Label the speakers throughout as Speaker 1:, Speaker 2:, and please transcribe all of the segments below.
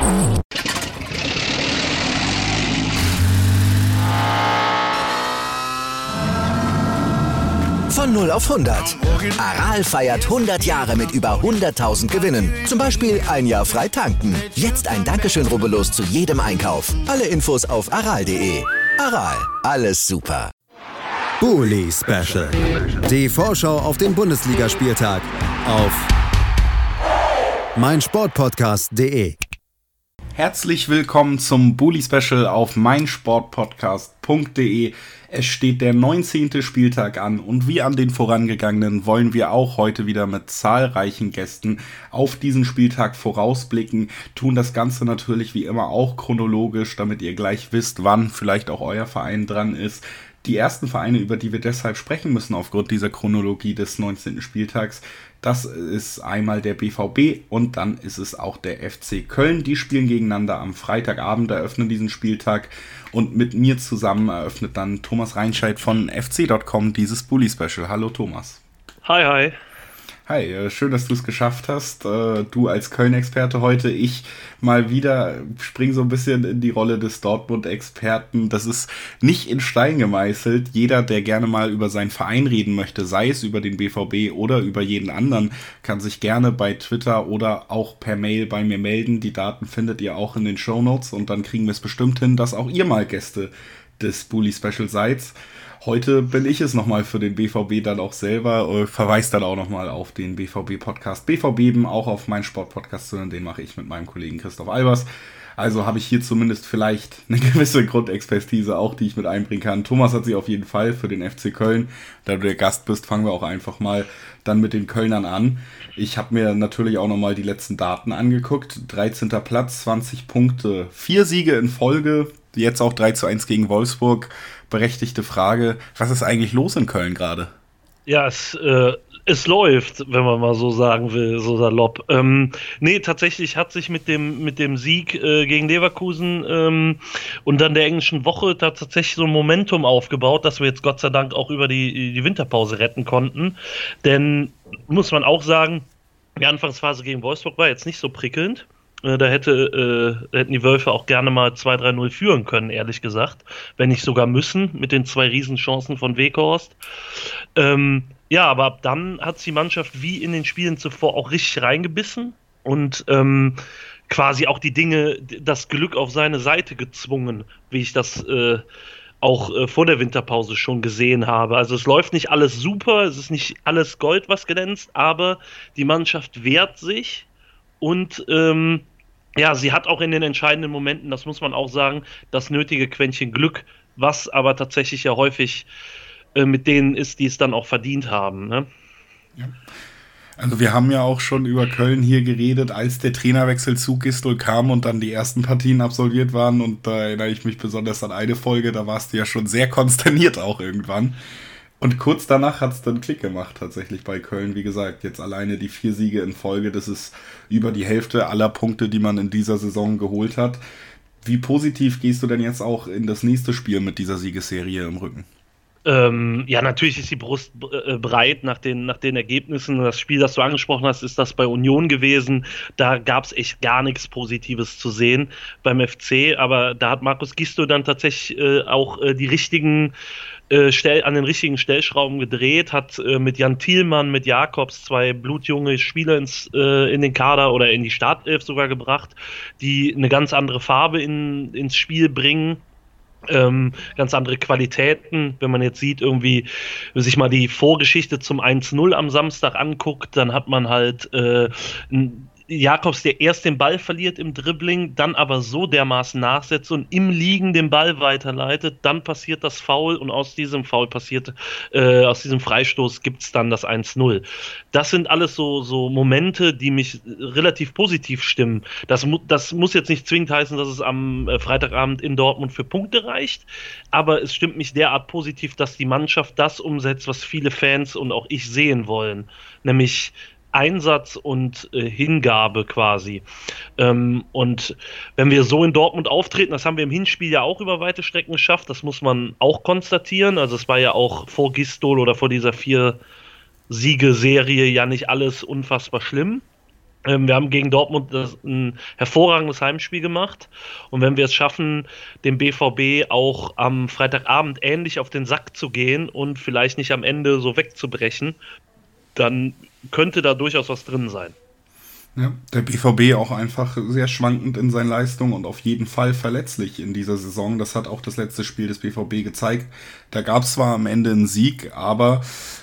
Speaker 1: Von 0 auf 100. Aral feiert 100 Jahre mit über 100.000 Gewinnen. Zum Beispiel ein Jahr frei tanken. Jetzt ein Dankeschön, rubbellos zu jedem Einkauf. Alle Infos auf aral.de. Aral, alles super.
Speaker 2: Bully Special. Die Vorschau auf den Bundesligaspieltag auf meinsportpodcast.de.
Speaker 3: Herzlich willkommen zum Bully Special auf meinsportpodcast.de. Es steht der 19. Spieltag an und wie an den vorangegangenen wollen wir auch heute wieder mit zahlreichen Gästen auf diesen Spieltag vorausblicken, tun das Ganze natürlich wie immer auch chronologisch, damit ihr gleich wisst, wann vielleicht auch euer Verein dran ist. Die ersten Vereine, über die wir deshalb sprechen müssen aufgrund dieser Chronologie des 19. Spieltags, das ist einmal der BVB und dann ist es auch der FC Köln. Die spielen gegeneinander am Freitagabend, eröffnen diesen Spieltag und mit mir zusammen eröffnet dann Thomas Reinscheid von fc.com dieses Bully Special. Hallo Thomas.
Speaker 4: Hi.
Speaker 3: Hi, schön, dass du es geschafft hast. Du als Köln-Experte heute, ich mal wieder spring so ein bisschen in die Rolle des Dortmund-Experten. Das ist nicht in Stein gemeißelt. Jeder, der gerne mal über seinen Verein reden möchte, sei es über den BVB oder über jeden anderen, kann sich gerne bei Twitter oder auch per Mail bei mir melden. Die Daten findet ihr auch in den Shownotes und dann kriegen wir es bestimmt hin, dass auch ihr mal Gäste des Bully Special seid. Heute bin ich es nochmal für den BVB dann auch selber, verweise dann auch nochmal auf den BVB-Podcast BVB, auch auf meinen Sportpodcast, den mache ich mit meinem Kollegen Christoph Albers. Also habe ich hier zumindest vielleicht eine gewisse Grundexpertise auch, die ich mit einbringen kann. Thomas hat sich auf jeden Fall für den FC Köln. Da du der Gast bist, fangen wir auch einfach mal dann mit den Kölnern an. Ich habe mir natürlich auch nochmal die letzten Daten angeguckt. 13. Platz, 20 Punkte, 4 Siege in Folge, jetzt auch 3:1 gegen Wolfsburg. Berechtigte Frage, was ist eigentlich los in Köln gerade?
Speaker 4: Ja, es läuft, wenn man mal so sagen will, so salopp. Tatsächlich hat sich mit dem Sieg gegen Leverkusen und dann der englischen Woche da tatsächlich so ein Momentum aufgebaut, dass wir jetzt Gott sei Dank auch über die Winterpause retten konnten. Denn, muss man auch sagen, die Anfangsphase gegen Wolfsburg war jetzt nicht so prickelnd. Da hätten die Wölfe auch gerne mal 2-3-0 führen können, ehrlich gesagt. Wenn nicht sogar müssen, mit den 2 Riesenchancen von Weghorst. Aber ab dann hat die Mannschaft wie in den Spielen zuvor auch richtig reingebissen und quasi auch die Dinge, das Glück auf seine Seite gezwungen, wie ich das auch vor der Winterpause schon gesehen habe. Also es läuft nicht alles super, es ist nicht alles Gold, was glänzt, aber die Mannschaft wehrt sich und sie hat auch in den entscheidenden Momenten, das muss man auch sagen, das nötige Quäntchen Glück, was aber tatsächlich ja häufig mit denen ist, die es dann auch verdient haben. Ne?
Speaker 3: Ja. Also wir haben ja auch schon über Köln hier geredet, als der Trainerwechsel zu Gistol kam und dann die ersten Partien absolviert waren. Und da erinnere ich mich besonders an eine Folge, da warst du ja schon sehr konsterniert auch irgendwann. Und kurz danach hat es dann Klick gemacht tatsächlich bei Köln. Wie gesagt, jetzt alleine die 4 Siege in Folge, das ist über die Hälfte aller Punkte, die man in dieser Saison geholt hat. Wie positiv gehst du denn jetzt auch in das nächste Spiel mit dieser Siegesserie im Rücken?
Speaker 4: Natürlich ist die Brust breit nach den Ergebnissen. Das Spiel, das du angesprochen hast, ist das bei Union gewesen. Da gab es echt gar nichts Positives zu sehen beim FC. Aber da hat Markus Gisto dann tatsächlich auch die richtigen an den richtigen Stellschrauben gedreht, hat mit Jan Thielmann, mit Jakobs 2 blutjunge Spieler in den Kader oder in die Startelf sogar gebracht, die eine ganz andere Farbe ins Spiel bringen. Ganz andere Qualitäten. Wenn man jetzt sieht, irgendwie sich mal die Vorgeschichte zum 1-0 am Samstag anguckt, dann hat man halt Jakobs, der erst den Ball verliert im Dribbling, dann aber so dermaßen nachsetzt und im Liegen den Ball weiterleitet, dann passiert das Foul und aus diesem Freistoß gibt's dann das 1-0. Das sind alles so Momente, die mich relativ positiv stimmen. Das muss jetzt nicht zwingend heißen, dass es am Freitagabend in Dortmund für Punkte reicht, aber es stimmt mich derart positiv, dass die Mannschaft das umsetzt, was viele Fans und auch ich sehen wollen, nämlich Einsatz und Hingabe quasi. Und wenn wir so in Dortmund auftreten, das haben wir im Hinspiel ja auch über weite Strecken geschafft, das muss man auch konstatieren. Also es war ja auch vor Gistol oder vor dieser 4-Siege-Serie ja nicht alles unfassbar schlimm. Wir haben gegen Dortmund ein hervorragendes Heimspiel gemacht. Und wenn wir es schaffen, dem BVB auch am Freitagabend ähnlich auf den Sack zu gehen und vielleicht nicht am Ende so wegzubrechen, dann könnte da durchaus was drin sein.
Speaker 3: Ja, der BVB auch einfach sehr schwankend in seinen Leistungen und auf jeden Fall verletzlich in dieser Saison. Das hat auch das letzte Spiel des BVB gezeigt. Da gab es zwar am Ende einen Sieg, aber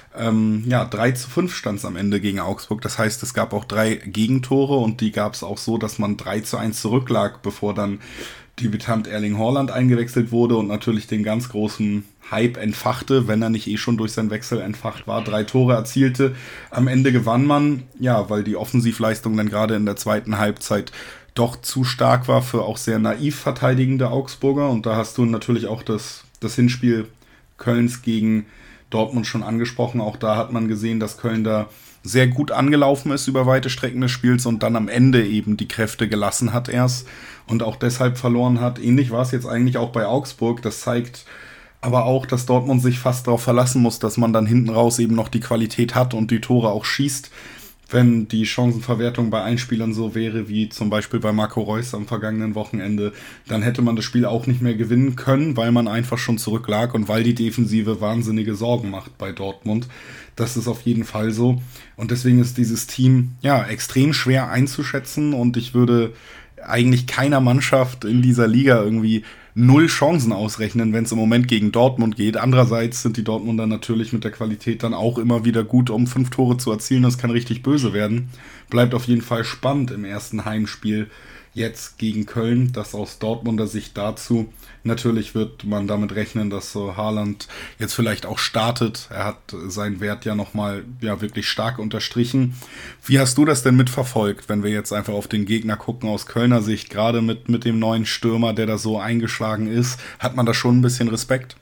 Speaker 3: 3-5 stand es am Ende gegen Augsburg. Das heißt, es gab auch 3 Gegentore und die gab es auch so, dass man 3-1 zurücklag, bevor dann Debütant Erling Haaland eingewechselt wurde und natürlich den ganz großen Hype entfachte, wenn er nicht schon durch seinen Wechsel entfacht war. 3 Tore erzielte. Am Ende gewann man, weil die Offensivleistung dann gerade in der zweiten Halbzeit doch zu stark war für auch sehr naiv verteidigende Augsburger. Und da hast du natürlich auch das Hinspiel Kölns gegen Dortmund schon angesprochen. Auch da hat man gesehen, dass Köln da sehr gut angelaufen ist über weite Strecken des Spiels und dann am Ende eben die Kräfte gelassen hat erst und auch deshalb verloren hat. Ähnlich war es jetzt eigentlich auch bei Augsburg. Das zeigt aber auch, dass Dortmund sich fast darauf verlassen muss, dass man dann hinten raus eben noch die Qualität hat und die Tore auch schießt. Wenn die Chancenverwertung bei Einspielern so wäre, wie zum Beispiel bei Marco Reus am vergangenen Wochenende, dann hätte man das Spiel auch nicht mehr gewinnen können, weil man einfach schon zurücklag und weil die Defensive wahnsinnige Sorgen macht bei Dortmund. Das ist auf jeden Fall so. Und deswegen ist dieses Team extrem schwer einzuschätzen und ich würde eigentlich keiner Mannschaft in dieser Liga irgendwie 0 Chancen ausrechnen, wenn es im Moment gegen Dortmund geht. Andererseits sind die Dortmunder natürlich mit der Qualität dann auch immer wieder gut, um 5 Tore zu erzielen. Das kann richtig böse werden. Bleibt auf jeden Fall spannend im ersten Heimspiel jetzt gegen Köln. Das aus Dortmunder Sicht dazu. Natürlich wird man damit rechnen, dass so Haaland jetzt vielleicht auch startet. Er hat seinen Wert ja nochmal wirklich stark unterstrichen. Wie hast du das denn mitverfolgt, wenn wir jetzt einfach auf den Gegner gucken aus Kölner Sicht, gerade mit dem neuen Stürmer, der da so eingeschlagen ist? Hat man da schon ein bisschen Respekt?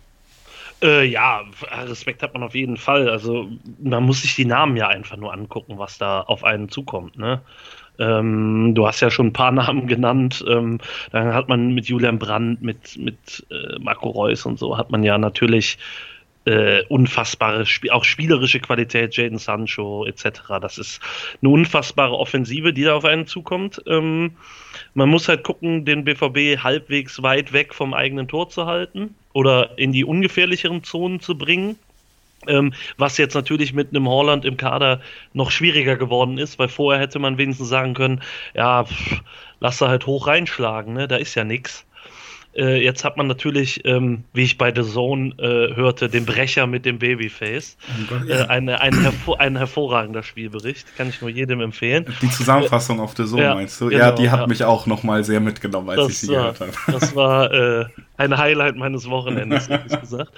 Speaker 4: Respekt hat man auf jeden Fall. Also man muss sich die Namen ja einfach nur angucken, was da auf einen zukommt, ne? Du hast ja schon ein paar Namen genannt. Dann hat man mit Julian Brandt, mit Marco Reus und so, hat man ja natürlich unfassbare, auch spielerische Qualität, Jadon Sancho etc. Das ist eine unfassbare Offensive, die da auf einen zukommt. Man muss halt gucken, den BVB halbwegs weit weg vom eigenen Tor zu halten oder in die ungefährlicheren Zonen zu bringen. Was jetzt natürlich mit einem Haaland im Kader noch schwieriger geworden ist, weil vorher hätte man wenigstens sagen können, lass er halt hoch reinschlagen, ne? Da ist ja nix. Jetzt hat man natürlich, wie ich bei The Zone hörte, den Brecher mit dem Babyface. Ein hervorragender Spielbericht, kann ich nur jedem empfehlen.
Speaker 3: Die Zusammenfassung auf The Zone meinst du? Genau, ja, die hat mich auch nochmal sehr mitgenommen, als ich sie gehört habe.
Speaker 4: Das war ein Highlight meines Wochenendes, ehrlich gesagt.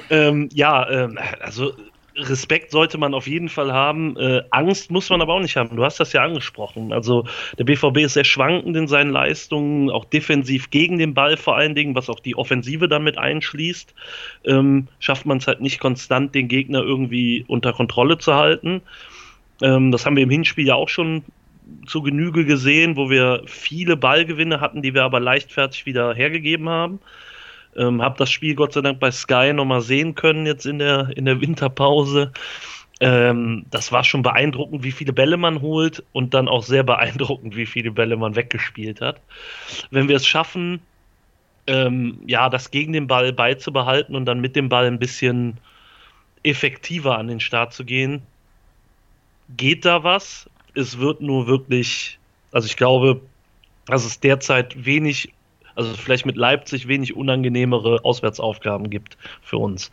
Speaker 4: Also Respekt sollte man auf jeden Fall haben. Angst muss man aber auch nicht haben. Du hast das ja angesprochen. Also der BVB ist sehr schwankend in seinen Leistungen, auch defensiv gegen den Ball vor allen Dingen, was auch die Offensive damit einschließt. Schafft man es halt nicht konstant, den Gegner irgendwie unter Kontrolle zu halten. Das haben wir im Hinspiel ja auch schon zu Genüge gesehen, wo wir viele Ballgewinne hatten, die wir aber leichtfertig wieder hergegeben haben. Habe das Spiel Gott sei Dank bei Sky nochmal sehen können jetzt in der Winterpause. Das war schon beeindruckend, wie viele Bälle man holt und dann auch sehr beeindruckend, wie viele Bälle man weggespielt hat. Wenn wir es schaffen, das gegen den Ball beizubehalten und dann mit dem Ball ein bisschen effektiver an den Start zu gehen, geht da was. Es wird nur wirklich, also ich glaube, dass es derzeit wenig, also vielleicht mit Leipzig wenig unangenehmere Auswärtsaufgaben gibt für uns.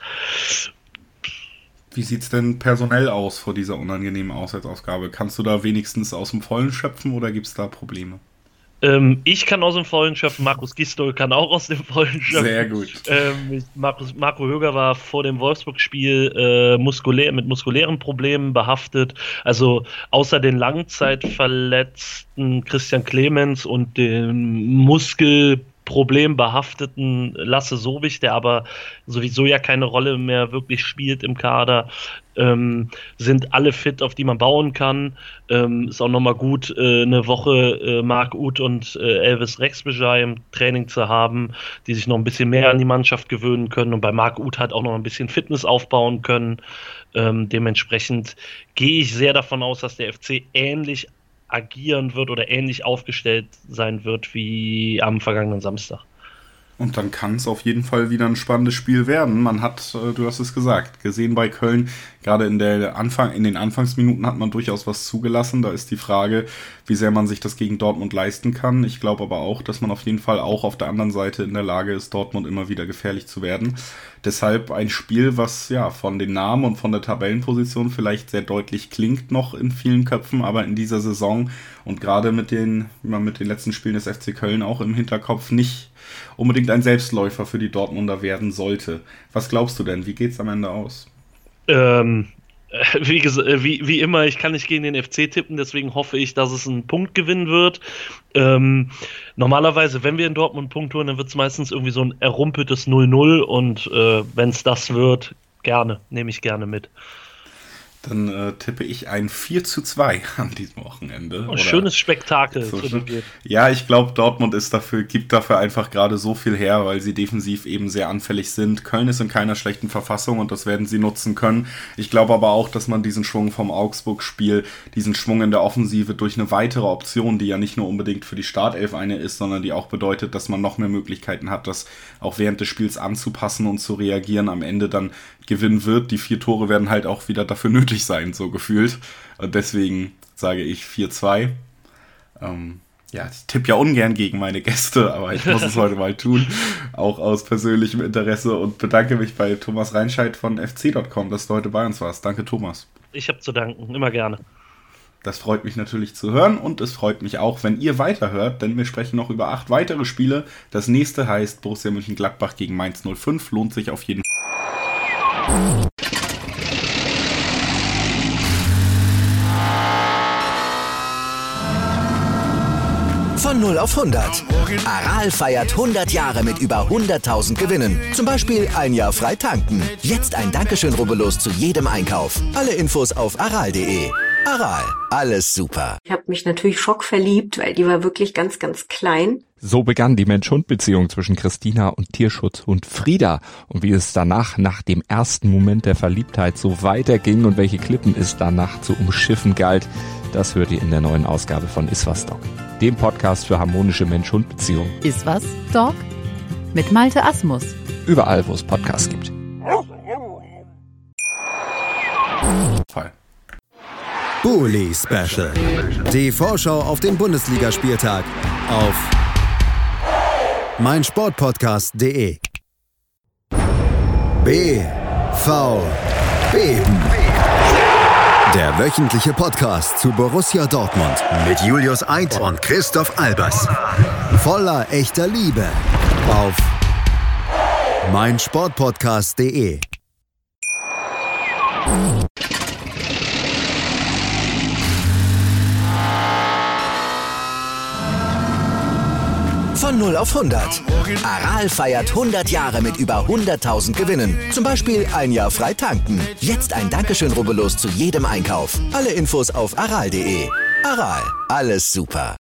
Speaker 3: Wie sieht's denn personell aus vor dieser unangenehmen Auswärtsaufgabe? Kannst du da wenigstens aus dem Vollen schöpfen oder gibt's da Probleme?
Speaker 4: Ich kann aus dem Vollen schöpfen, Markus Gisdol kann auch aus dem Vollen schöpfen.
Speaker 3: Sehr gut.
Speaker 4: Marco Höger war vor dem Wolfsburg-Spiel mit muskulären Problemen behaftet. Also außer den langzeitverletzten Christian Clemens und dem muskelproblembehafteten Lasse Sobich, der aber sowieso ja keine Rolle mehr wirklich spielt im Kader, sind alle fit, auf die man bauen kann. Ist auch nochmal gut, eine Woche Marc Uth und Elvis Rexbejai im Training zu haben, die sich noch ein bisschen mehr an die Mannschaft gewöhnen können und bei Marc Uth halt auch noch ein bisschen Fitness aufbauen können. Dementsprechend gehe ich sehr davon aus, dass der FC ähnlich agieren wird oder ähnlich aufgestellt sein wird wie am vergangenen Samstag.
Speaker 3: Und dann kann es auf jeden Fall wieder ein spannendes Spiel werden. Man hat, du hast es gesagt, gesehen bei Köln, gerade in den Anfangsminuten hat man durchaus was zugelassen. Da ist die Frage, wie sehr man sich das gegen Dortmund leisten kann. Ich glaube aber auch, dass man auf jeden Fall auch auf der anderen Seite in der Lage ist, Dortmund immer wieder gefährlich zu werden. Deshalb ein Spiel, was ja von den Namen und von der Tabellenposition vielleicht sehr deutlich klingt noch in vielen Köpfen, aber in dieser Saison und gerade mit den letzten Spielen des FC Köln auch im Hinterkopf nicht unbedingt ein Selbstläufer für die Dortmunder werden sollte. Was glaubst du denn? Wie geht's am Ende aus?
Speaker 4: Wie immer, ich kann nicht gegen den FC tippen, deswegen hoffe ich, dass es ein Punktgewinn wird. Normalerweise, wenn wir in Dortmund einen Punkt holen, dann wird es meistens irgendwie so ein errumpeltes 0-0 und wenn es das wird, nehme ich gerne mit.
Speaker 3: Dann tippe ich ein 4:2 an diesem Wochenende.
Speaker 4: Schönes Spektakel.
Speaker 3: So ja, ich glaube, Dortmund gibt dafür einfach gerade so viel her, weil sie defensiv eben sehr anfällig sind. Köln ist in keiner schlechten Verfassung und das werden sie nutzen können. Ich glaube aber auch, dass man diesen Schwung vom Augsburg-Spiel, diesen Schwung in der Offensive durch eine weitere Option, die ja nicht nur unbedingt für die Startelf eine ist, sondern die auch bedeutet, dass man noch mehr Möglichkeiten hat, das auch während des Spiels anzupassen und zu reagieren, am Ende dann gewinnen wird. Die 4 Tore werden halt auch wieder dafür nötig sein, so gefühlt. Und deswegen sage ich 4:2. Ich tippe ja ungern gegen meine Gäste, aber ich muss es heute mal tun, auch aus persönlichem Interesse und bedanke mich bei Thomas Reinscheid von fc.com, dass du heute bei uns warst. Danke, Thomas.
Speaker 4: Ich habe zu danken, immer gerne.
Speaker 3: Das freut mich natürlich zu hören und es freut mich auch, wenn ihr weiterhört, denn wir sprechen noch über 8 weitere Spiele. Das nächste heißt Borussia Mönchengladbach gegen Mainz 05, lohnt sich auf jeden Fall.
Speaker 1: Von 0 auf 100. Aral feiert 100 Jahre mit über 100.000 Gewinnen. Zum Beispiel ein Jahr frei tanken. Jetzt ein Dankeschön, rubbellos zu jedem Einkauf. Alle Infos auf aral.de. Aral, alles super.
Speaker 5: Ich habe mich natürlich schockverliebt, weil die war wirklich ganz, ganz klein.
Speaker 6: So begann die Mensch-Hund-Beziehung zwischen Christina und Tierschutzhund Frieda. Und wie es danach, nach dem ersten Moment der Verliebtheit, so weiterging und welche Klippen es danach zu umschiffen galt, das hört ihr in der neuen Ausgabe von Iswas Dog, dem Podcast für harmonische Mensch-Hund-Beziehungen.
Speaker 7: Iswas Dog mit Malte Asmus.
Speaker 6: Überall, wo es Podcasts gibt.
Speaker 2: Bully Special. Die Vorschau auf den Bundesligaspieltag auf meinsportpodcast.de. BVB. Der wöchentliche Podcast zu Borussia Dortmund mit Julius Eid und Christoph Albers. Voller echter Liebe auf meinsportpodcast.de.
Speaker 1: Von 0 auf 100. Aral feiert 100 Jahre mit über 100.000 Gewinnen. Zum Beispiel ein Jahr frei tanken. Jetzt ein Dankeschön, rubbellos zu jedem Einkauf. Alle Infos auf aral.de. Aral, alles super.